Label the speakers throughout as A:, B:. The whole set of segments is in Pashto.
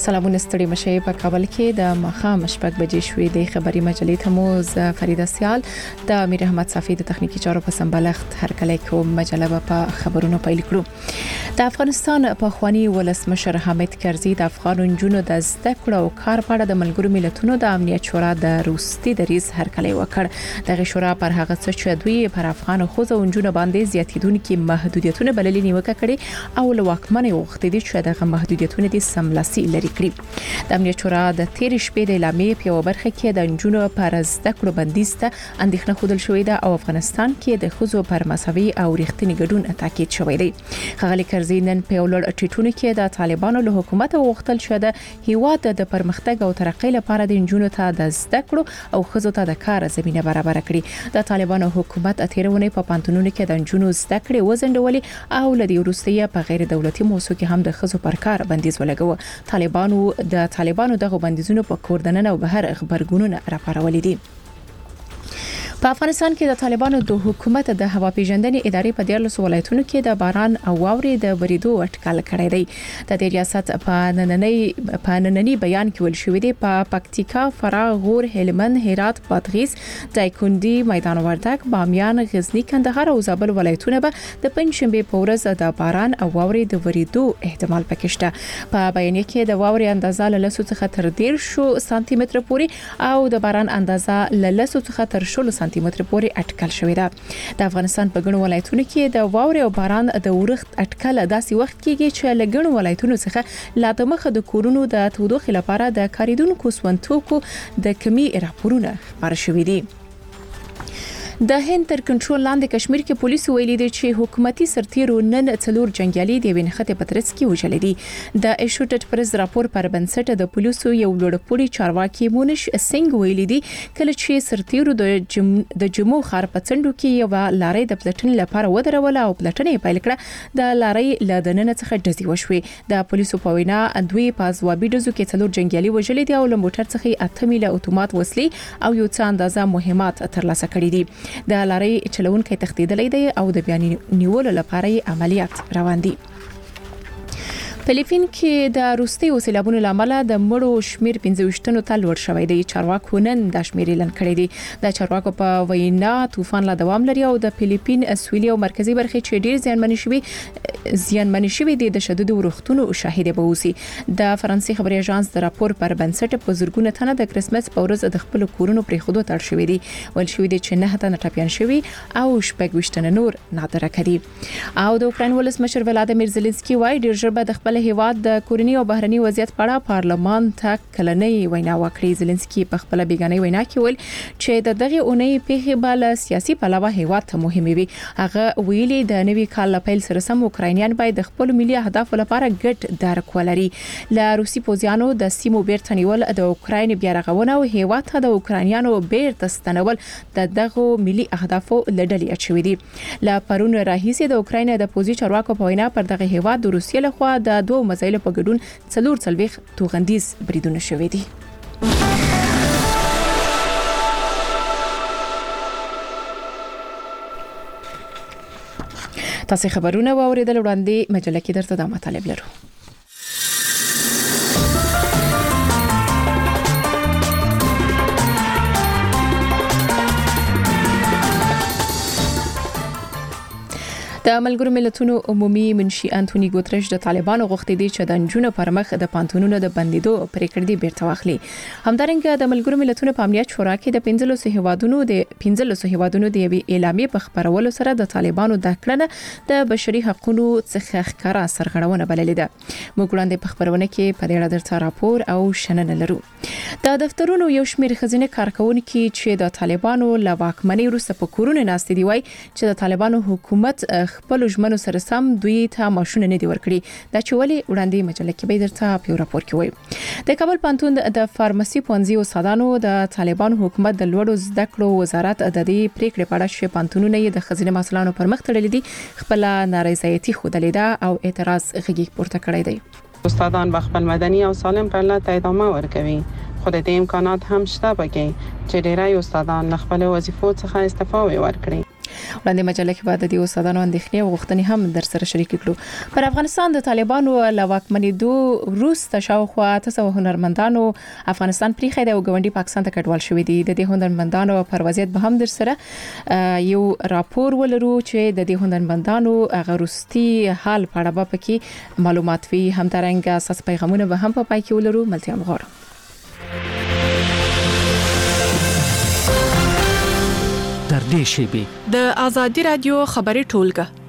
A: سلامونه ستړي مشه په کابل کې د مخام شپږ بجې شوې د خبري مجلې ته مو ز فریده سیال د امیر احمد صافي د تخنیکی چارو په سمبالښت هر کله کوم مجله په خبرونو پیل کړو. د افغانستان په خواني ولسمشر حامد کرزي د افغان جنونو د زده کړو او کار په اړه د ملګرو ملتونو د امنیت شورا د روستي دریز هر کله وکړ. دغه شورا پر هغه څه چې دوی پر افغان خوځو جنونو باندې زیاتیدونکو محدودیتونه بللې نیوکه کړي او لواکمنه وغوښتي چې دغه محدودیتونه د سملاسي لري کړی. د امنیت شورا د تیر شپې د اعلامیې په برخه کې د جنونو پر زده کړو بندیز ته اندېښنه خوده شوې ده او افغانستان کې د خوځو پر مساوي او رښتینی ګډون تاکید شوی دی. خغلی کرزي نن په ولر ټیټونو کې د طالبانو له حکومت غوښتل شو د هیواد د پرمختګ او ترقۍ لپاره د جنونو ته د زده کړو او خوځو ته د کار زمينه برابر کړي. د طالبانو حکومت اتیرونه په پانتونونو کې د جنونو زده کړې وزندولې او لدی روسیه په غیر دولتي موسسو کې هم د خوځو پر کار بندیز ولګو. طالبانو دغه بندیزونو په کوردننه او بهر خبرګونونه راپارولې دي. په افغانستان کې د طالبانو د حکومت د هوا پیژندنې ادارې په 14 ولایتونو کې د باران او واورې د وریدو اټکل کړی دی. د ریاست په نننی بیان کې ول شوې دی په پکتیکا، فراه، غور، هلمند، هرات، بادغیس، دایکندي، میدان وردګ، بامیان، غزنی، کندهار او زابل ولایتونه به د پنځشنبه په ورځ د باران او واورې د وریدو احتمال پکې شته. په بیان کې د واورې اندازه له 100 څخه تر 10 سانتي متر پورې او د باران اندازه له 100 څخه تر 10 سانتي متر پورې اټکل شوې ده. د افغانستان په ګڼو ولایتونو کې د واورې او باران د ورښت اټکل داسې وخت کېږي چې له ګڼو ولایتونو څخه لا د مخه د کورونو د تودوخې لپاره د کاریدونکو سونتوکو د کمی راپورونه خبر شوې دي. د هند تر کنټرول لاندې کشمیر کې پولیس ویلي دي چې حکومتي سرتیرو نن څلور جنگیالي د وینخته پترس کې وژل دي. د ایشوټډ پرز راپور پر بنسټ د پولیسو یو لوړپوړي چارواکي مونش سنگ ویلي دي کله چې سرتیرو د جمو خار په څنډو کې یو لارې د پلټن لپاره ودرول او پلټنې پیل کړه. د لارې له دننه څخه ډزې وشوې. د پولیسو په وینا دوی په ځوابي ډزو کې څلور جنگیالي وژل دي او له موټر څخه 8 میله اتومات وسلې او یو څه اندازه مهمات ترلاسه کړي دي. د لارې چلونکو تخدیدلې دی او د بیان نیولو لپاره عملیات روان دي. فلیپین کې د روسي وسیلابونو لامل د مړو شمیر 15 ته لوړ شوی دی. چارواکو نن د شمیر اعلان کړی دی. د چارواکو په وینا طوفان لا دوام لري او د فلیپین سویلي او مرکزی برخې چې ډیر زیانمن شوي دي د شدید ورښتونو شاهد به اوسي. د فرانسې خبري اژانس د راپور پر بنسټ په زرګونه تنه د کریسمس په ورځ د خپل کورونو پرې خودو تړ شوي دي. ول شوي دي چې نه تنه ټاپیان شوي او شپږ نور نادره کړي. او د اوکراین ولسمشر ولادیمیر زيلنسکي وايي ډیر ژر به د خپل هیواد د کورنی او بهرنی وضعیت په اړه پارلمان ته کلنۍ وینا وکړي. زيلنسکي په خپل بیګانۍ وینا کې ویل چې دغه اونۍ په بل سیاسي پلوه هیواد ته مهمه وي. هغه ویلي د نوي کال لپاره سره سم اوکراینیان باید د خپل ملي اهداف لپاره ګډ درک ولري. له روسي پوځیانو د سیمو بیرته نیول د اوکراین بیارغونه او هیواد ته د اوکراینیانو بیرته ستنول دغه ملي اهدافو لړل اچوي دي. له پرون راهیسې د اوکراین د پوځي چارواکو په وینا پر دغه هیواد د روسیې لخوا د دوه مسایلو په ګډون څلور توغندیز بریدونه شوې دي. تاسو خبرونه واوریدل وړاندې مجله کې درته د مطالب لرو. د ملګرو ملتونو عمومي منشي انټونی ګوتریش د طالبانو غوښتي دي چې د جنونو پر مخ د پانتونونو د بندیدو پریکړه دی بیرته واخلي. همدارنګه د ملګرو ملتونو په امنیت شورا کې د 15 هیوادونو د اعلامیې په خبرولو سره د طالبانو د کړنه د بشري حقوقو څخه ښکارا سرغړونه بللې ده. موږ وړاندې په خبرونه کې په دې اړه درته راپور او شننه لرو. د دفترونو یو شمېر خزینه کارکونکو چې د طالبانو له واکمنۍ وروسته په کورونه ناست دي وای چې د طالبانو حکومت خپل ژمنو سره سم دوی ته ماشونه نه دی ورکړي. دا چې ولې وړاندې مجله کې به درته په راپور کې وایي. د کابل پانتون د فارمسي پونځي استادانو د طالبانو حکومت د لوړو زده کړو وزارت د دې پریکړې په اړه چې پانتونونه د خزینه مسلانو پر مخ تړلې دي خپل نارضایتي خوده لیده او اعتراض غږی پورته کړی دی.
B: استادان به خپل مدني او سالم پرلط ادامه ورکوي. خو د دې امکانات هم شته بګي چې ډیری استادان خپل وظیفو څخه استعفا ورکړي.
A: وړاندې مجله کې بعد د استادانو اندېښنې او غوښتنې هم در سره شریک کړو. پر افغانستان د طالبانو له واکمنېدو وروسته شاوخوا 900 هنرمندانو افغانستان پریښی دی او ګاونډي پاکستان ته کډوال شوي دي. د دې هنرمندانو پر وضعیت به هم در سره یو راپور ولرو چې د دې هنرمندانو غروستي حال په اړه به پکې معلومات وي. همدارنګه اساس پیغامونه به هم په پای کې ولرو. ملتیا مغواړم.
C: در دې شیبې
D: د ازادي رادیو خبري ټولګه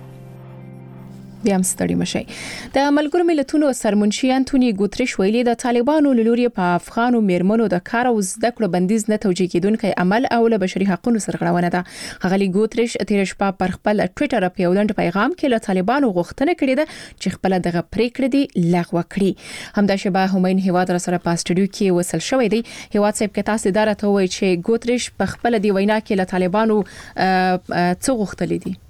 A: بیا هم ستړي مشي. د ملګرو ملتونو سرمنشي انټونی ګوتریش ویلي د طالبانو لوري په افغانو میرمنو د کار او زده کړو بندیز نه توجیه کیدونکي عمل او له بشري حقوقو سرغړونه ده. غلي ګوتریش تیر شپه پر خپل ټوئیټر په یو لنډ پیغام کې له طالبانو غوښتنه کړې ده چې خپل دغه پریکړه دي لغوه کړي. همدا شبه همین هیواد را سره په استډیو کې وصل شوې دي. هیواد صاحب کې تاسو اداره ته وایي چې ګوتریش په خپل دی وینا کې له طالبانو څه غوښتلې دي.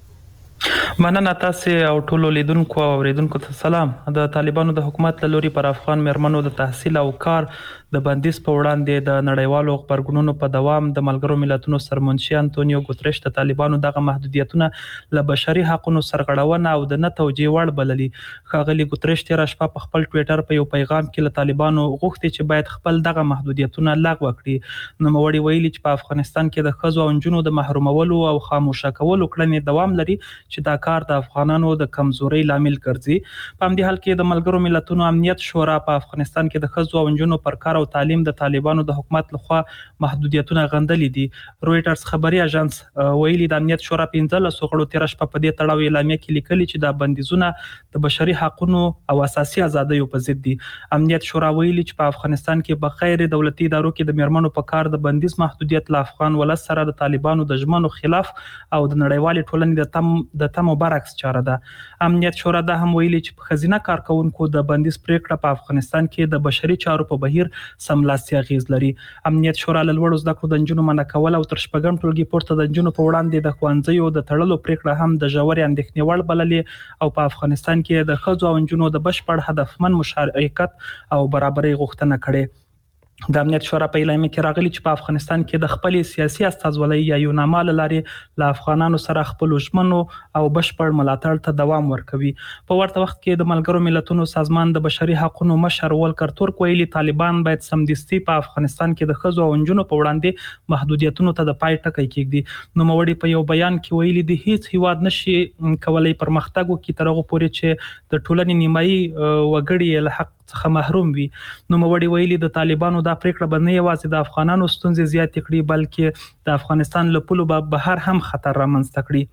E: مننه تاسو او ټول لیدونکو او اوریدونکو ته سلام. د طالبانو د حکومت له لوري پر افغان میرمنو د تحصیل او کار د بندیز په وړاندې د نړیوالو خبرګونونو په دوام د ملګرو ملتونو سرمنشي انټونیو ګوتریش د طالبانو دغه محدودیتونه له بشري حقوقو سرغړونه او د نه توجیه وړ بللي. ښاغلي ګوتریش تیر شپه په خپل ټوئیټر په یو پیغام کې له طالبانو غوښتي چې باید خپل دغه محدودیتونه لغوه کړي. نوموړي ویلي چې په افغانستان کې د ښځو او نجونو د محرومولو او خاموشه کولو کړنې دوام لري چې دا کار د افغانانو د کمزوري لامل ګرځي. په همدې حال کې د ملګرو ملتونو امنیت شورا په افغانستان کې د ښځو او نجونو پر کار او تعلیم د طالبانو د حکومت لخوا محدودیتونه غندلې دي. رويټرز خبري اژانس ویلي د امنیت شورا 15 غړو تیر شپه په دې تړاو اعلامیه کې لیکلي چې د بندیزونه د بشري حقوقو او اساسي ازادیو په ضد دي. امنیت شورا ویلي چې په افغانستان کې په غیر دولتي ادارو کې د میرمنو په کار د بندیز محدودیت له افغان ولس سره د طالبانو د ژمنو خلاف او د نړیوال ټولنې د تمو برعکس چاره ده. امنیت شورا دا هم ویلي چې په خزینه کارکونکو د بندیز پریکړه په افغانستان کې د بشري چارو په بهیر سملاسي اغیز لري. امنیت شورا له لوړو زده کړو د نجونو منع کول او تر شپږم ټولګي پورته د نجونو په وړاندې د ښوونځیو د تړلو پریکړه هم د ژورې اندېښنې وړ بللې او په افغانستان کې د ښځو او نجونو د بشپړ هدفمن مشارکت او برابرۍ غوښتنه کړې. د امنیت شورا په اعلامیه کې راغلي چې په افغانستان کې د خپل سیاسي استازولۍ یا یو نامه لري له افغانانو سره خپل ژمنو او بشپړ ملاتړ ته دوام ورکوي. په ورته وخت کې د ملګرو ملتونو سازمان د بشري حقوقو مشر ولکر تورک ویلي طالبان باید سمدستي په افغانستان کې د ښځو او نجونو په وړاندې محدودیتونو ته د پای ټکی کېږدي. نوموړي په یو بیان کې ویلي د هیڅ هیواد نشي کولای پرمختګ وکړي تر هغه پورې چې د ټولنې نیمایي وګړي له حق څخه محروم وي. نوموړي ویلي د طالبانو دا پریکړه به نه یوازې د افغانانو ستونزې زیاتې کړي بلکې د افغانستان له پولو به بهر هم خطر رامنځته کړي.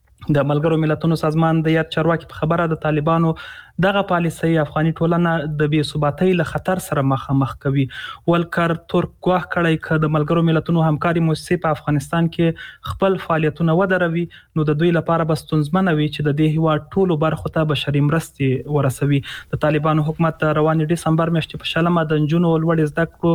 E: د ملګرو ملتونو سازمان د یاد چارواکي په خبره د طالبانو دغه پالیسي افغاني ټولنه د بې ثباتۍ له خطر سره مخامخ کوي. ولکر تورک ګواښ کړی چې د ملګرو ملتونو همکاري مؤسسې په افغانستان کې خپل فعالیتونه ودروي نو د دوی لپاره به ستونزمنه وي چې د دې هیواد ټولو برخو ته بشري مرستې ورسوي. د طالبانو حکومت د روانې ډسمبر میاشتې په شلمه د نجونو لوړې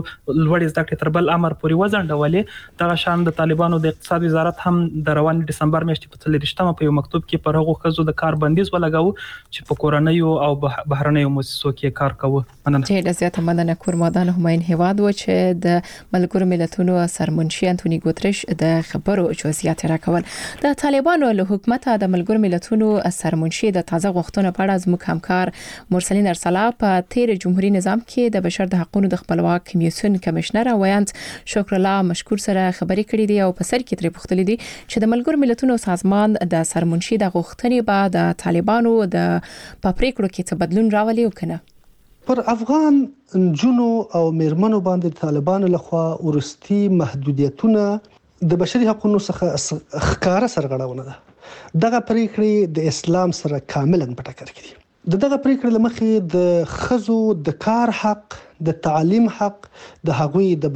E: زده کړې تر بل امر پورې وځنډولې. دغه شان د طالبانو د اقتصاد وزارت هم د روانې ډسمبر میاشتې په 30 په یو مکتوب کې پر هغو ښځو د کار بندیز ولګاوه چې په کورنیو او بهرنیو مؤسسو کې کار کوي.
A: مننه. ډېر زیات مننه. کورمادان همین هیواد و چې د ملګرو ملتونو سرمنشي انټونی ګوتریش د خبرو جزئیات راکول. د طالبانو له حکومت د ملګرو ملتونو سرمنشي د تازه غوښتنو په اړه زموږ همکار مرسلین ارسلا په تیر جمهوریت نظام کې د بشر د حقوقو د خپلواک کمیسیون کمشنر ویانت شکر الله مشکور سره خبرې کړې دي او په سر کې ترې پوښتلې دي چې د ملګرو ملتونو سازمان د سرمنشي د غوښتنې بعد د طالبانو د پریکړو کې څه بدلون راولي او کنه.
F: پر افغان نجونو او میرمنو باندې طالبانو لخوا ورستي محدودیتونه د بشري حقوقو څخه ښکاره سرغړونه ده. دغه پریکړې د اسلام سره کاملا په ټکر کې دي. دغه پریکړې لمخې د ښځو د کار حق، د تعلیم حق، د هغوی د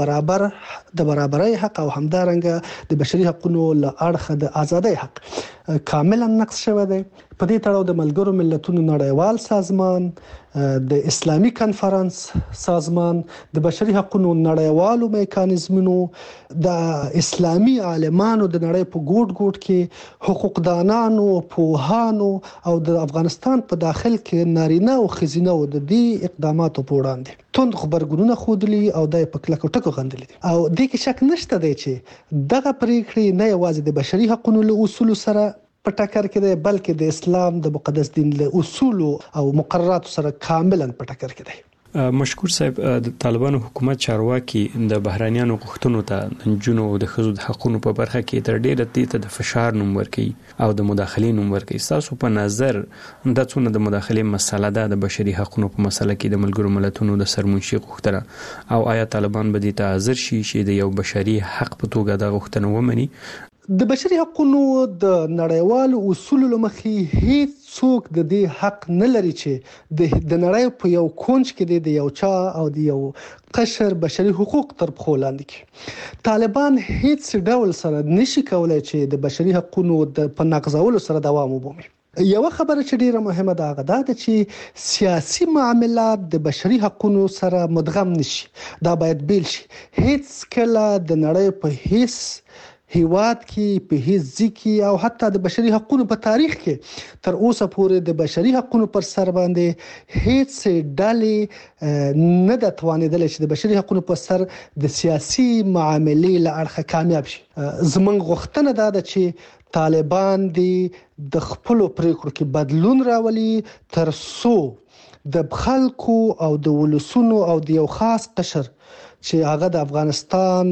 F: برابرۍ حق او همدارنګه د بشري حقوقو له اړخه د ازادۍ حق کاملا نقض شوی دی. په دې تړاو د ملګرو ملتونو نړیوال سازمان، د اسلامي کنفرانس سازمان، د بشري حقوقو نړیوالو میکانیزمونو، د اسلامي عالمانو د نړۍ په ګوټ کې حقوقدانانو، پوهانو او د افغانستان په داخل کې نارینه او ښځینه د دې اقداماتو په وړاندې توند توند خبرګونونه خودلی او د په کلکو ټکو غندلي او د کې شک نشته دی چې دغه پریکړې نه یوازې د بشري حقوقو له اصول سره په ټکر کې دی بلکې د اسلام د مقدس دین له اصول او مقررات سره کاملا په ټکر کې دی.
G: مشکور صاحب، د طالبانو حکومت چارواکي د بهرانيانو غوښتنو ته نجونو او د ښځو د حقوقو په برخه کې تر ډیره د فشار نوم ورکوي او د مداخلې نوم ورکوي. تاسو په نظر د څونه د مداخلې مسله ده د بشري حقوقو په مسله کې د ملګرو ملتونو د سرمنشي غوښتنه او آیا طالبان به دې ته حاضر شي چې د یو بشري حق په توګه د غوښتنه ومني؟
F: د بشري حقوقو د نړیوالو اصولو لمخې هیڅ څوک د دې حق نه لري چې د نړۍ په یو کونج کې د یو چا او د یو قشر بشري حقوق تر پښو لاندې کړي. طالبان هیڅ ډول سره نشي کولای چې د بشري حقوقو په نقضولو سره دوام وبومي. یو خبره چې ډیره مهمه ده دا چې سیاسي معاملات د بشري حقوقو سره مدغم نشي. دا باید بیل شي. هیڅ کله د نړۍ په هیڅ هیواد کې په هیڅ ځکه او حتی د بشري حقوقو په تاریخ کې تر اوسه پورې د بشري حقوقو پر سر باندې هیڅ ډلې نه د توانیدل چې د بشري حقوقو پر سر د سیاسي معاملې له اړخه کامیاب شي. زمونږ غوښتنه ده چې طالبان د خپل پریکړو کې بدلون راولي تر څو د خلکو او د ولسونو او د یو خاص قشر چې هغه د افغانستان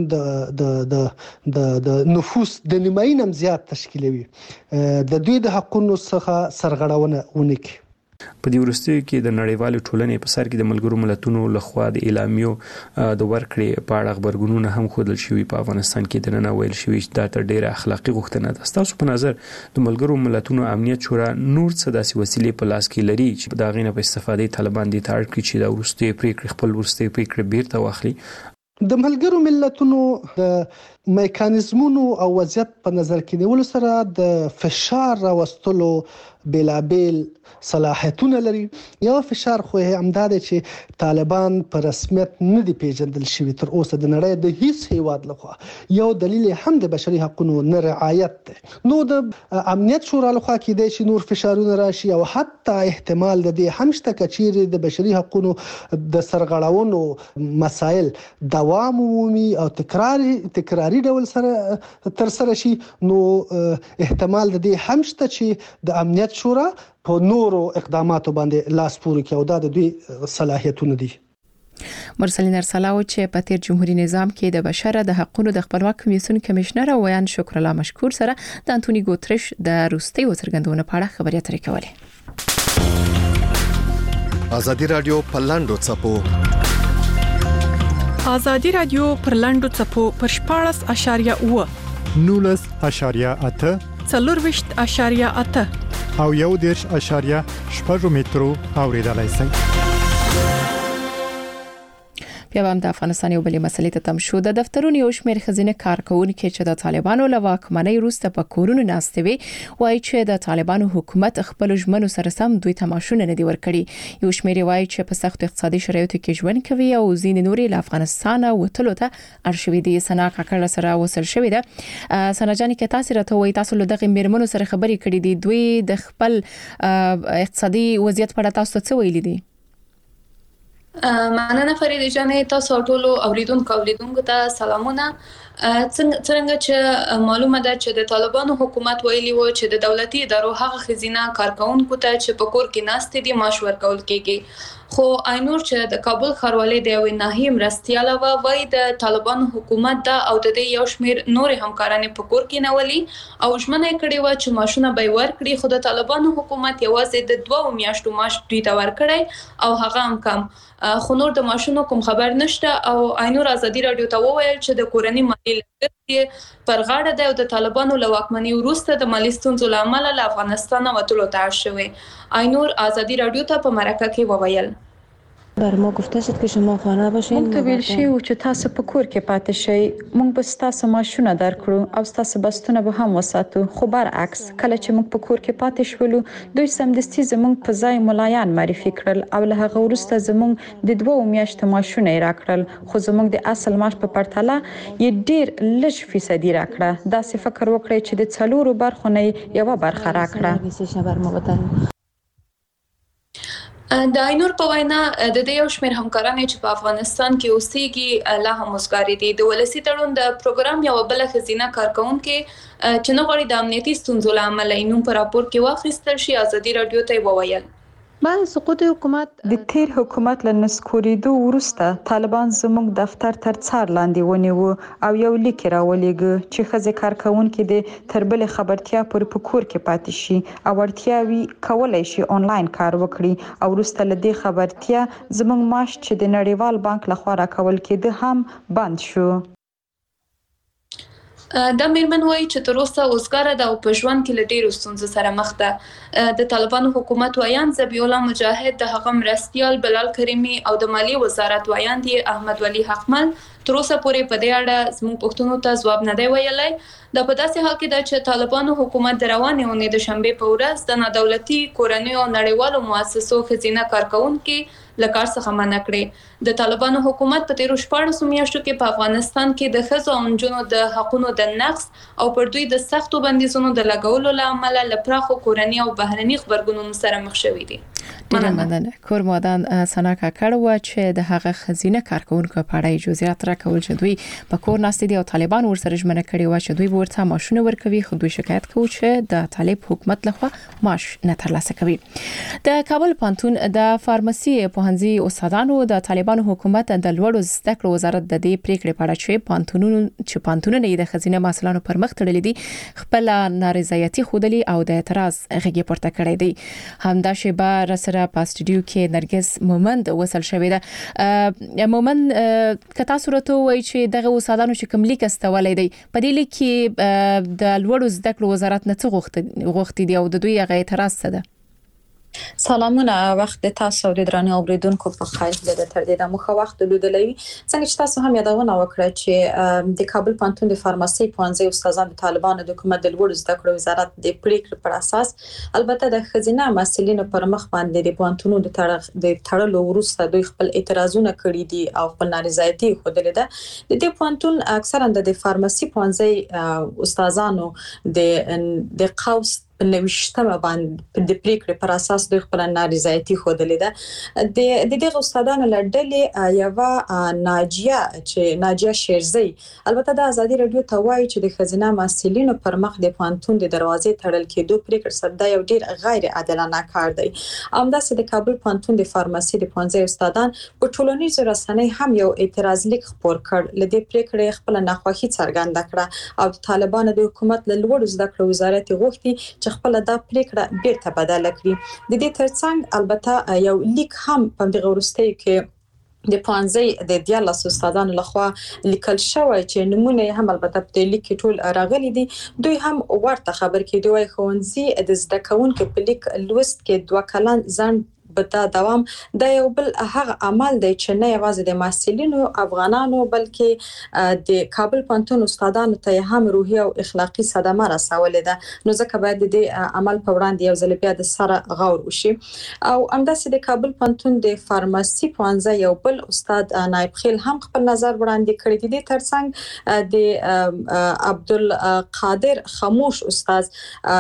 F: د نفوس د نیمايي نم زیات تشکیلوي د دوی د حقوقو څخه سرغړونه ونکړي.
G: په دې وروستیو کې د نړیوالو ټولنې په سر کې د ملګرو ملتونو لخوا د اعلامیو د ورکړې په اړه خبرګونونه هم ښودل شوي. په افغانستان کې د نن ویل شوي چې دا تر ډیره اخلاقی غوښتنه ده. تاسو په نظر د ملګرو ملتونو امنیت شورا نور څه داسې وسیلې په لاس کې لري چې دا غینه په استفادې طالبان دي تاړ کړي چې دا وروستي پریکړې خپل وروستي پریکړې بیرته واخلي؟
F: د ملګرو ملتونو د میکانیزمونو او وضعیت په نظر کې نیول سره د فشار راوستلو بلابل صلاحیتونه لري. یو فشار خو همدا دی چې طالبان په رسمیت نه دی پیژندل شوی تر اوسه د نړۍ د هیڅ هیواد لخوا. یو دلیل هم د بشري حقوقو نه رعایت دی. نو د امنیت شورا لخوا کې دی چې نور فشارونه راشي او حتی احتمال د دې هم شته چې د بشري حقوقو د سرغړاونو مسائل دوام ومومي او تکراری ډول سره تر سره شي. نو احتمال د دې هم شته چې د امنیت شورا په نورو اقداماتو باندې لاس پورې کوي او دا د دوی صلاحیتونه دي.
A: مرسلین ارسلاو چې په تیر جمهوریت نظام کې د بشر د حقوقو د خپلواک کمیسیون کمشنر او ویان شکر الله مشکور سره د انټونی ګوتریش د روسي وڅرګندونه په اړه خبرې اترې کولې.
H: ازادي رادیو په لاندو چپو
D: ازادي رادیو پر لاندو چپو پر 14.8
I: 19.8
D: 4.8
I: او 1.8 مترو اوریدلای شئ.
A: بیا هم د افغانستان یو بلې مسلې ته تم شو. د دفترونو یو شمېر خزینه کارکونکو چې د طالبانو له واکمنۍ وروسته په کورونو ناست وي وایي چې د طالبانو حکومت خپل ژمنو سره سم دوی ته معاشونه نه دي ورکړي. یو شمېر وایي چې په سخت اقتصادي شرایطو کې ژوند کوي او ځینې نورې له افغانستان وتلو ته اړ شوي دي. سنا کاکړ سره وصل شوې ده. سنا جانې کې تاسو راته وایي تاسو له دغه میرمنو سره خبرې کړې دي. دوی د خپل اقتصادي وضعیت په اړه تاسو څه ویلي دي؟
J: مننه فرید جانې، تاسو ټول اوریدونکو ته سلامونه. څنګه چې معلومه ده چې د طالبانو حکومت ویلي و چې د دولتي ادارو هغه خزینه کارکونکو ته چې په کور کې ناست دي معاش ورکول کیږي. خو اینور چې د کابل ښاروالۍ د یوې ناحیې مرستیاله وایي د طالبانو حکومت دا او د یو شمېر نورې همکارانې په کور کې نولي او ژمنه یې کړې وه چې معاشونه به یې ورکړي. خو د طالبانو حکومت یوازې د 2 میاشتو معاش دوی ته ورکړی او هغه هم کم. خو نور د معاشونو کوم خبر نشته. او اینور ازادي رادیو ته وویل چې د کورنۍ مالي لګښت پر غاړه ده او د طالبانو له واکمنۍ وروسته د مالي ستونزو له امله له افغانستان وتلو ته اړ شوی. اینور ازادي رادیو ته په مرکه کې وویل
K: بر ما گفته شد که شما خانه باشین.
L: موږ ته ویل شوی و چې تاسو په کور کې پاتې شئ. موږ به تاسو معاشونه درکړو او تاسو بستونه به هم وساتو. خو برعکس کله چې موږ په کور کې پاتې شولو دوی سمدستي زموږ په ځای ملایان معرفي کړل او له هغه وروسته زموږ د 2 میاشتو معاشونه یې راکړل. خو زموږ د اصل معاش په پرتله یې ډیر لږ فیصدي راکړه. دا څه فکر وکړئ چې د 4 برخو نه یو برخه راکړه.
J: د عینور په وینا د دې یو شمېر همکاران چې په افغانستان کې اوسېږي لا هم مسګاري دي. د ولسی تړون د پروګرام یو بل خزینه کارکونکو چې نه غواړي د امنیتي ستونزو له امله نوم په راپور کې واخیستل شي. ازادي رادیو ته وویل
K: بعد سقوط حکومت
L: د تیر حکومت له نسکورېدو وروسته طالبان زموږ دفتر تر څار لاندې ونیو او یو لیک راولېږه چې ښځې کارکونکي د تر بلې خبرتیا پورې په کور کې پاتې شي او اړتیاوي کولای شي آنلاین کار وکړي. او وروسته له دې خبرتیا زموږ معاش چې د نړیوال بانک لخوا راکول کېده هم بند شو.
J: دا میرمن وایي چې تر اوسه اوسګاره ده او په ژوند کې له ډېرو ستونزو سره مخ ده. د طالبانو حکومت وایان ذبیح الله مجاهد، د هغه مرستیال بلال کریمي او د مالیې وزارت وایان دي احمد ولی حقمل تر اوسه پورې په دې اړه زموږ پوښتنو ته ځواب نه دی ویلی. دا په داسې حال کې ده چې طالبانو حکومت د روانې اونۍ د شنبې په ورځ د نادولتي کورنیو او نړیوالو مؤسسو ښځینه کارکونکي له کار څخه منع کړې. د طالبانو حکومت په تیرو 14 میاشتو کې په افغانستان کې د ښځو او نجونو د حقوقو د نقض او پر دوی د سختو بندیزونو د لګولو له امله له پراخو کورني او بهرني خبرګونونو سره مخ شوي دي.
A: مننه. کورمادان سنا کاکړ و چې د هغه خزینه کارکونکو په اړه جزئیات راکول چې دوی په کور ناست دي او طالبان ورسره ژمنه کړې و چې دوی ورته معاشونه ورکوي، خو دوی شکایت کوي چې د طالب حکومت لخوا معاش نه ترلاسه کوي. د کابل پانتون د فارمسي پوهنځي استادانو د طالبانو حکومت د لوړو زده کړو وزارت د دې پریکړې په اړه چې پانتونونه د خزینه مسلانو پر مخ تړلې دي خپل نارضایتي خودلی او د اعتراض غږی پورته کړی دی. همدا شیبه سره په استودیو کې نرګس مومند وصل شوې ده. مومند کتا صورت وای چې دغه استادانو چې کوم لیک استولې دی په دې لیک کې د لوړو زده کړو وزارت نه څه غوښتي دي او د دوی غي اعتراض څه ده؟
L: سلامونه، وخت تاسو د درنو اوریدونکو په خیر د تر دې د مخه وخت لیدلوي. څنګه چې تاسو هم یادونه وکړه چې د کابل پانتون د فارمسي پوهنځي استادان د طالبانو د حکومت د لوړو زده کړو وزارت د پریکړې پر اساس البته د خزینه مسلینو پر مخ باندې د پانتونو د تړلو وروسته دوی خپل اعتراضونه کړي دي او خپل نارضایتي خوده ده. د دې پانتون اکثرا د فارمسي پوهنځي استادانو د قوس نوښتمه باندې د پریکړې پر اساس د خپل نارضایتي خوده ده. د دغه استادانو لړډلې یو ناجیه شیرزی البته د ازادي رادیو ته وایي چې د خزینه مسلینو پر مخ د پانتون د دروازې تړل کېدو پریکړه سره یو ډیر غیر عادلانه کار دی. همداسې د کابل پانتون د فارمسي د پوهنځي استادان په ټولنیزو رسنۍ هم یو اعتراض لیک خپور کړ. لدې پریکړې خپل ناخوښي څرګنده کړه او طالبانو د حکومت له لوړو زده کړو وزارت غوښتي خپل دا پریکړه بیرته بدل کړي. د دې ترڅنګ البته یو لیک هم په دغه ورستیو کې د پوهنځي د 14 استادانو لخوا لیکل شوی چې نمونه هم البته په لیک کې ټول راغلي دي. دوی هم ورته خبر کې دوی ښوونځي د زده کوونکو په لیک لوست کې 2 کلن ځان بتا دوام د یو بل هغه عمل دی چې نه یوازې د محصلینو افغانانو بلکې د کابل پانتون استادانو ته هم روحي او اخلاقی صدمه رسولې ده. نو ځکه باید د عمل په وړاندې یو ځل بیا د سره غور وشي. او همداسې د کابل پانتون د فارمسي پوهنځي یو بل استاد نایب خیل هم خپل نظر وړاندې کړی دی. ترڅنګ د عبدالقادر خاموش استاد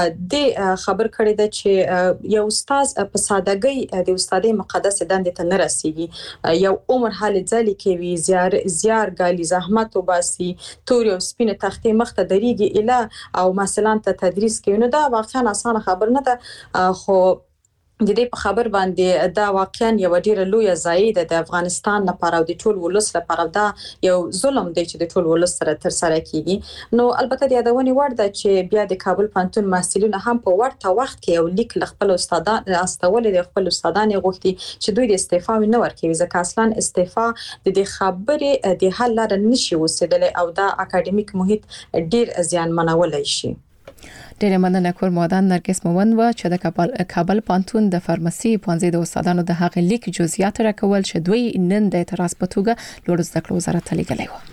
L: د خبر کړی دی چې یو استاد په سادهګۍ د استادې مقدس دندې ته نه رسیږي. یو عمر حال ځلې کوي، زیار ګالي، زحمت وباسي، تور او سپینه تختې مخ ته درېږي اله او مثلا ته تدریس کوي. نو دا واقعا اسانه خبر نه ده، خو د دې په خبر باندې دا واقعا یو ډیره لوی زایده د افغانستان لپاره او د ټول ولس لپاره دا یو ظلم دی چې د ټول ولس سره تر سره کیږي. نو البته د یادونې وړ ده چې بیا د کابل پانتون محصلین هم په ورته وخت کې یو لیک خپل استادان استول د خپل استادان غوښتي چې دوی د استعفا نه ورکوي، ځکه اصلا استعفا د دې خبرې د حل لاره نشي وسیدل او دا اکیډمیک محیط ډیر زیانمنولای شي.
A: ډېر مننه کورمادان نرګس مومند و چې د کابل پانتون د فارمسي پوهنځي د استادانو د هغه لیک جزئیات راکول چې دوی نن د اعتراض په توګه لوړ زده کړو وزارت ته لیږلی و.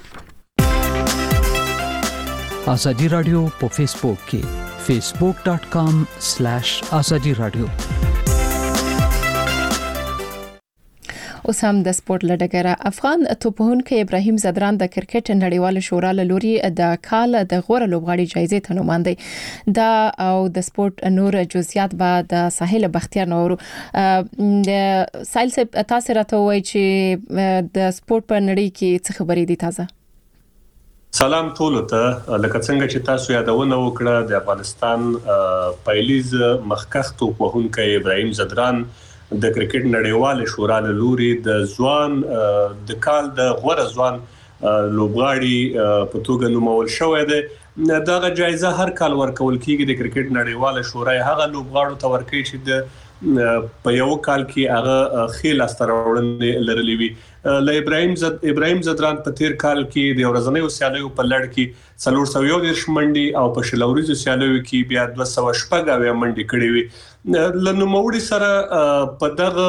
C: ازادي رادیو په فیسبوک کې facebook.com/azadi radio
A: اوس هم د سپورت لډګره افغان توپونکو ابراهیم زدران د کرکټ نړیوال شورا لوري د کال د غوړه لوبغاړي جایزې ته نوماندي دا او د سپورت نور جزئیات بعد د ساحل بختیار نورو د سایل تاسو راته وایي چې د سپورت په نړۍ کې څه خبرې دي تازه
M: سلام ټول ته لکه څنګه چې تاسو یادونه وکړه د افغانستان پایلیز مخکخ توپونکو ابراهیم زدران د کرکټ نړیوال شورا لوري د ځوان د کال د غوړه ځوان لوبغاړي په توګه نومول شوې ده دا جایزه هر کال ورکول کیږي د کرکټ نړیوال شورا هغه لوبغاړو ته ورکړي چې د په یو کال کې هغه خیل استراوړنې لرلې وي ل ابراهیم زدران په تیر کال کې د ورځنیو سیالیو په لړ کې 411 منډي او په شلوريزو سیالیو کې بیا 216 منډي کړې وي لنوموړي سره په دغه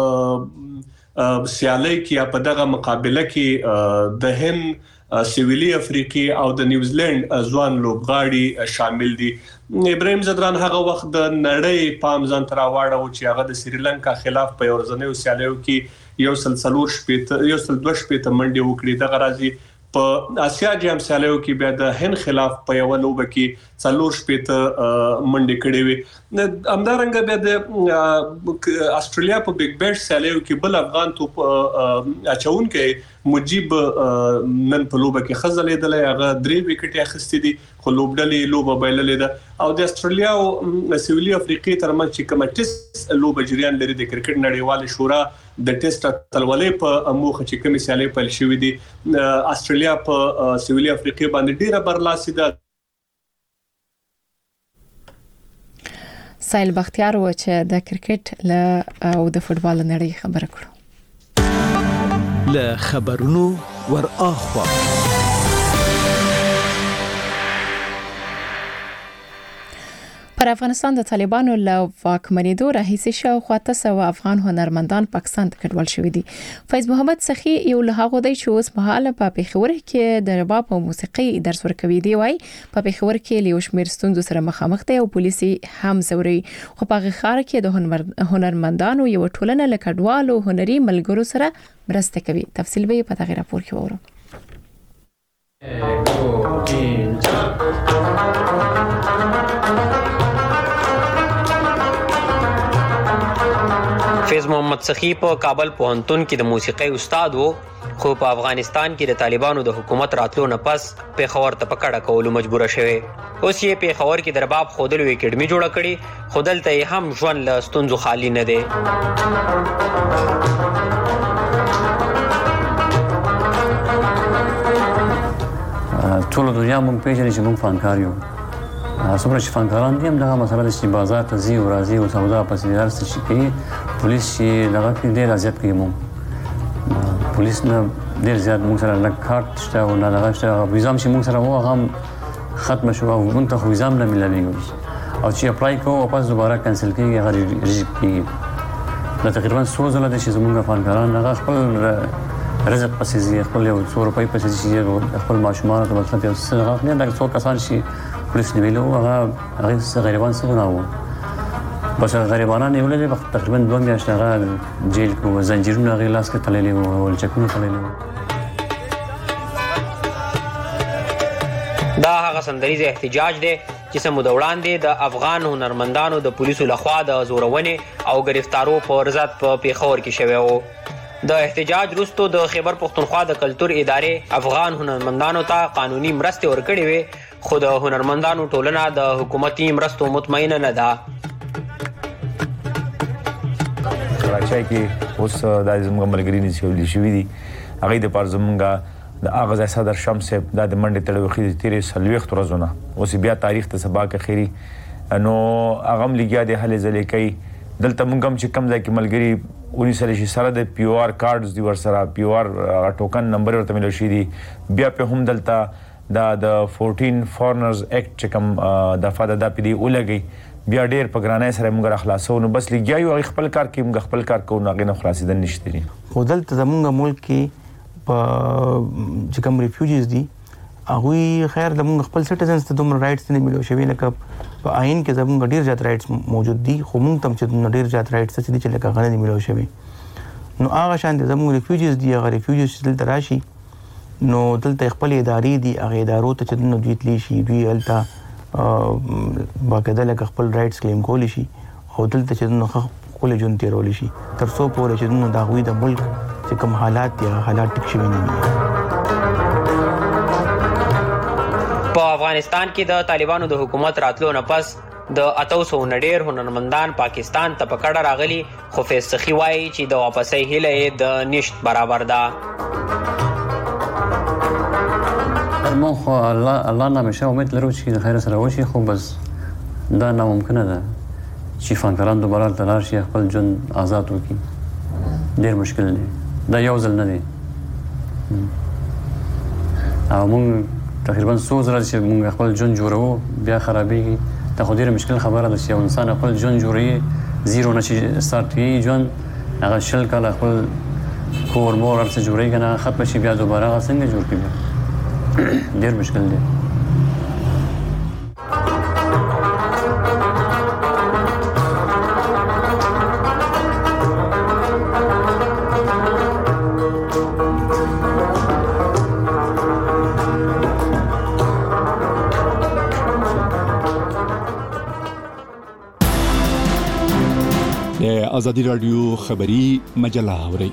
M: سیالي کې په دغه مقابله کې د هند سویلي افریقي او د نیوزیلند ځوان لوبغاړي شامل دي ابراهیم زدران هغه وخت د نړۍ پام ځان تر واړو چې هغه د سریلانکا خلاف په ورځنیو سیالیو کې یو سلسلور شپته یو سل دوه شپته منډي وکړي د غرازي په آسیا جام سیالیو کې بیا د هند خلاف په یو لوب کې څلور شپته منډي کړي وي همدارنګه بیا د استرالیا په بیگ بیش سیالیو کې بل افغان توپ اچون کې مجيب نن په لوب کې خزلې دلې هغه 3 وکټ اخستې دي خو لوبډلې لوب بایللې ده او د استرالیا او سویلي افریقي ترمنځ چې کوم ټیسټ لوب جریان لري د کرکټ نړیوال شورا د ټیسټ تلولې په موخه چې کوم سیالي پیل شوې دي استرالیا په سویلي افریقي باندې ډیره برلاسي ده
A: سایل بختیار و چې د کرکټ له او د فوتبال نړۍ خبره کړو
N: له خبرونو ور اخوا
A: پر افغانستان د طالبانو له واکمنېدو راهیسې شاوخوا 900 افغان هنرمندان پاکستان ته کډوال شوي دي. فیض محمد سخی یو له هغو دی چې اوس مهاله په پېښور کې د رباب او موسیقي درس ورکوي دی وای په پېښور کې له شمیر ستونزو سره مخامخ دی او پولیسي هم زوري خو په غخار کې د هنرمندانو یو ټولنه له کډوالو هنري ملګرو سره مرسته کوي. تفصیل به په دغه راپور کې وورو.
O: فیض محمد سخی په کابل پوهنتون کې د موسیقي استاد وو خو په افغانستان کې د طالبانو د حکومت راتلو نه پس پېښور ته پکړه کولو مجبور شوی. اوس یې پېښور کې د رباب خودلو اکیډمي جوړه کړې خو دلته یې هم ژوند له ستونزو خالی نه دی.
P: ټول دنیا موږ پیژني چې موږ فنکار یو څومره چې فنکاران دي هم دغه مسله ده چې بازار ته ځي او راځي او سودا پسې هر څه چې کوي پولیس چې دغه کې ډېر اذیت کوي موږ پولیس نه ډېر زیات موږ سره نه کارت شته او نه دغه شته ویزام چې موږ سره وو هغه هم ختم شو او موږ ته ویزام نه ملایږي او چې اپلای کوو واپس دوباره کینسل کیږي هغه ریجیکټ کیږي. دا تقریبا څو ځله دي چې زموږ فنکاران هغه خپل رزق پسې ځي خپل یو 100 روپۍ پسې ځي خپل ماشومان ته مطلب یو څه هغه نه دا څو کسان چې پولیس نیولو هغه غریبان څه ګناه بس غریبانان نیولې تقریبا 2 میاشتې هغه جیل کې زنجیرونه هغه لاس کې تړلې وو او چکونه تړلې وو.
O: دا هغه سندریز احتجاج دی چې سمو د وړاندې د افغان هنرمندانو د پولیسو لخوا د زورونې او گرفتارو په رضات په پېښور کې شوی وو. د احتجاج وروسته د خیبر پښتونخوا د کلتور ادارې افغان هنرمندانو ته قانوني مرستې ورکړې وې خو د هنرمندانو ټولنه د حکومتي مرستو مطمئنه نه ده.
Q: کراچۍ کې اوس د زموږ ملګري نشولې شوې دي هغه د پر زموږ د اغاز صدر شمس د منډه تړوخې تیرې سلويخت ورځونه اوس بیا تاریخ ته سبا کې خيري نو هغه لګیا د حل زلې کوي دلته موږ هم چې کم ځای کې ملګري اونې سره سره د پی او آر کارډز دی ور سره پی او آر ټوکن نمبر ورته ملو شي دي بیا په هم دلته د 14 فورنرز اکټ چې کوم د فاده د پی دی ولګي بیا ډیر په ګرانای سره موږ خلاصو نو بس لګیا یو خپل کار کې موږ خپل کار کوو نه غنه خلاصیدل نشته دي.
R: خو دلته زموږ ملک کې په چې کوم ریفیوجیز دي هغه خیر د موږ خپل سټیزنز ته دومره رائټس نه ملو شوی لکه په آئین کې زموږ ډیر زیات رائټس موجود دي خو موږ تم چې ډیر زیات رائټس چې لکه غنه نه ملو شوی نو هغه شان د زموږ ریفیوجیز دي هغه ریفیوجیز دلته راشي نو دلته خپل ادارې دي هغه ادارو ته چې نو دوی تلی شي دوی هلته باقاعده لکه خپل رائټس کلیم کولی شي او دلته چې نو خپل ژوند تیرولی شي تر څو پورې چې نو د هغوی د ملک چې کوم حالات دي حالات ټیک شوي نه دي.
O: په افغانستان کې د طالبانو د حکومت راتلو نه پس د 800 نه ډیر هنرمندان پاکستان ته په کډه راغلي خو فیض سخي وایي چې د واپسۍ هیله یې د نشت برابر ده.
P: موږ خو الله نه همیشه امید لرو چې د خیر سره وشي خو بس دا ناممکنه ده چې فنکاران دوباره هلته لاړ شي خپل ژوند آزاد وکړي. ډېر مشکل دی دا یو ځل نه دی او موږ تقریبا څو ځله چې موږ خپل ژوند جوړوو بیا خرابېږي دا خو ډېره مشکل خبره ده چې یو انسان خپل ژوند جوړوي زیرو نه چې سټارټ کوي ژوند هغه 20 کاله خپل کور مور هر څه جوړوي که نه ختمه شي بیا دوباره هغه څنګه جوړ کړي ډېر مشکل دی.
N: ازادي رادیو خبری مجله اوري.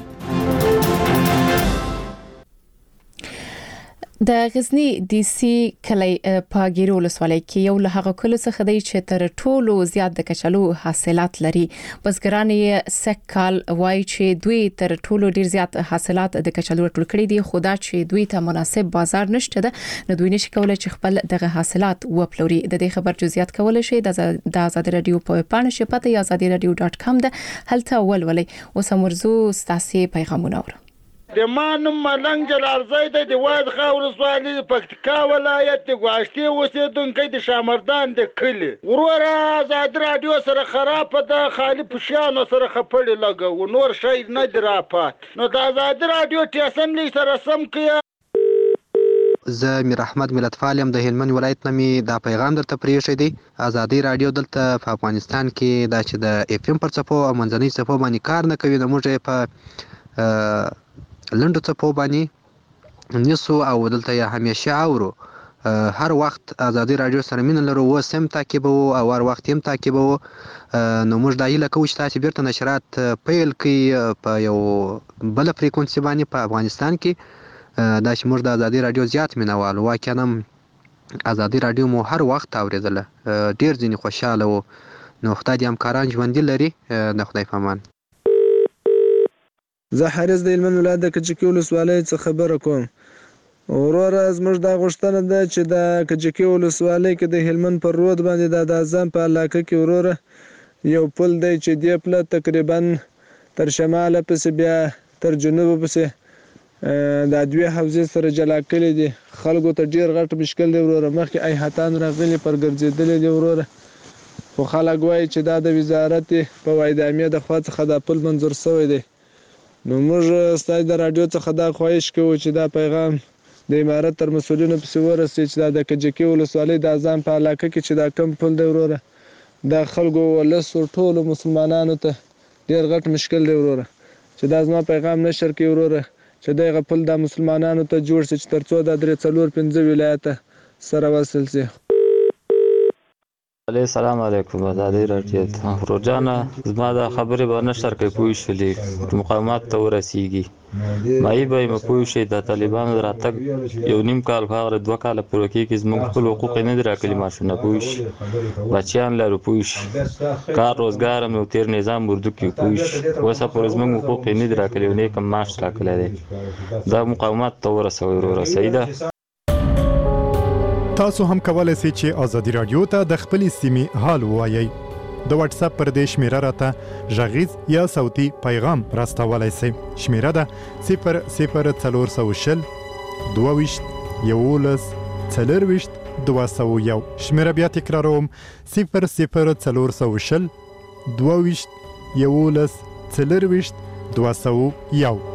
A: د غزنی ډي سي کلی په ګیرو ولسوالۍ کې یو له هغه کلو څخه دی چې تر ټولو زیات د کچالو حاصلات لري. بزګران یې سکهال وایي چې دوی تر ټولو ډیر زیات حاصلات د کچالو ټول کړي دي خو دا چې دوی ته مناسب بازار نشته ده نو دوی نشي کولای چې خپل دغه حاصلات وپلوري. د دې خبر جزئیات کولای شي د آزادي رادیو په پاڼه شپته یا azadiradio.com ده هلته ولولي. اوس مرزو ستاسي پیغامونه اورو.
S: د مانم ملنګ جلال زید د واد خاور سوالي پکتیکا ولایت د غواشتي اوسیدونکو د شامردان د کلی ورور آزاد رادیو سره خراب د خالي پښانو سره خپړې لګو نور شي نه درافات نو د آزاد رادیو ټیسن لې سره سم کیا.
T: زه میر احمد ملت فالم د هلمند ولایت نامي دا پیغام درته پریښی دی. آزادي رادیو دلته په افغانستان کې دا چې د اف ام پر څپو او منځنۍ څپو باندې کار نه کوي نو موږ په لندو څپو باندې نیسو او دلته یې همیشه اورو. هر وخت آزادي رادیو سره مینه لرو و سم تعقیبو او هر وخت هم تعقیبو نو موږ دا هیله کوو چې تاسو بیرته نشرات پیل کړئ په یو بل فریکونسي باندې په افغانستان کې دا چې موږ د آزادي رادیو زیات مینوال واقعا آزادي رادیو مو هر وخت اوریدله ډیر ځینې خوشاله وو نو خدای دې همکاران ژوندي لري د خدای په امان.
U: زه حارث د هلمند ولایت د کجکي ولسوالۍ څخه خبره کوم. وروره زموږ دا غوښتنه ده چې د کجکي ولسوالۍ کې د هلمند پر رود باندې د اعظم په علاقه کې وروره یو پل دی چې دی پله تقریبا تر شماله پسې بیا تر جنوبه پسې دا دوی حوزې سره جلا کړي دي. خلکو ته ډېر غټ مشکل دی وروره مخکې ایحاتان راغلي پر ګرځېدلي دي وروره خو خلک وایي چې دا د وزارت په وایدامې د خوا څخه دا پل منظور شوی دی. نو موږ ستاسو د رادیو څخه دا خواهش کوو چې دا پیغام د امارت تر مسؤلینو پسې ورسي چې دا د کجکي ولسوالۍ د اعظم په علاقه کې چې دا کم پل دی وروره دا خلکو ولسو ټولو مسلمانانو ته ډېر غټ مشکل دی وروره چې دا زما پیغام نشر کړي وروره چې دغه پل د مسلمانانو ته جوړ شي چې تر څو د 3-4-5 ولایته سره وصل شي.
V: السلام علیکم آزادي رادیو روزانه زما د خبرې به نشر کوي پوه شولې مقامات ته ورسیږي مای به مپوه شي د طالبانو راتګ یو نیم کال فقره 2 کال پوره کېږي زموږ خپل حقوق نه دراکلي ماشونه پوه شي بچیان لرو پوه شي کار روزګار نو تیر نظام اردو کې پوه شي وسه پر زموږ حقوق نه دراکلي نه کوم معاش راکلي دي دا مقامات ته ورسوي.
I: تاسو هم کولای شئ چې آزادي رادیو ته د خپل سیمې حال ووایئ. د واتس اپ پر دې شمیره راته غږیز یا صوتي پیغام راستولای شئ. شمیره ده 00420 22 11 40 201. شمیره بیا تکراروم 00420 22 11 40 201.